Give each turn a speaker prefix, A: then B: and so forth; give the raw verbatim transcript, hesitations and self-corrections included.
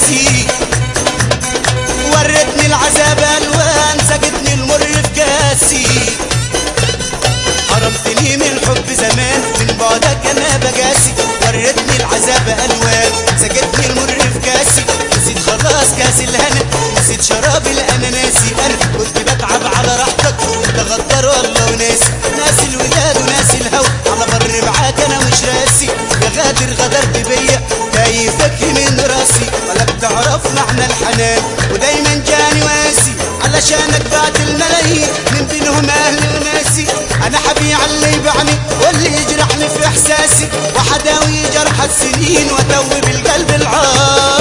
A: كاسي، ورتني العذاب الوان سقتني المر في كاسي، حرمتني من الحب زمان من بعدك انا بجاسي، ورتني العذاب الوان سقتني المر في كاسي، نسيت خلاص كاس الهنا نسيت شراب الاناناسي، انا كنت بتعب على راحتك وانت غدار والله وناسي، ناسي الوداد وناسي الهوى على بر معاك انا مش راسي، يا غادر غدرت بيا كيفك من راسي، ولا بتعرف معنى الحنان ودايما جاني واسي، علشانك بعت الملايين من بينهم اهلي وناسي، انا حبيع اللي يبعني واللي يجرحني في احساسي، وحداوي جرح السنين واتوب القلب العار.